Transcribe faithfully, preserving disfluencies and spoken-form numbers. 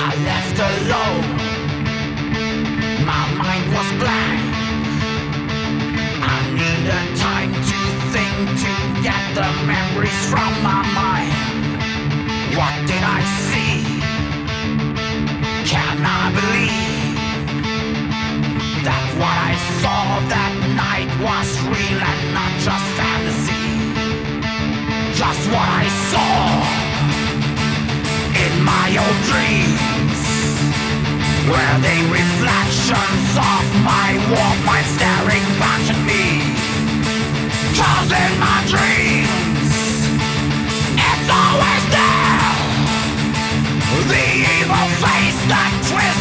I left alone. My mind was blank. I needed time to think, to get the memories from my mind. What did I see? Can I believe that what I saw that night was real and not just fantasy? Just what I saw in my old dreams, were they reflections of my Walkman staring back at me? 'Cause in my dreams, it's always there, the evil face that twists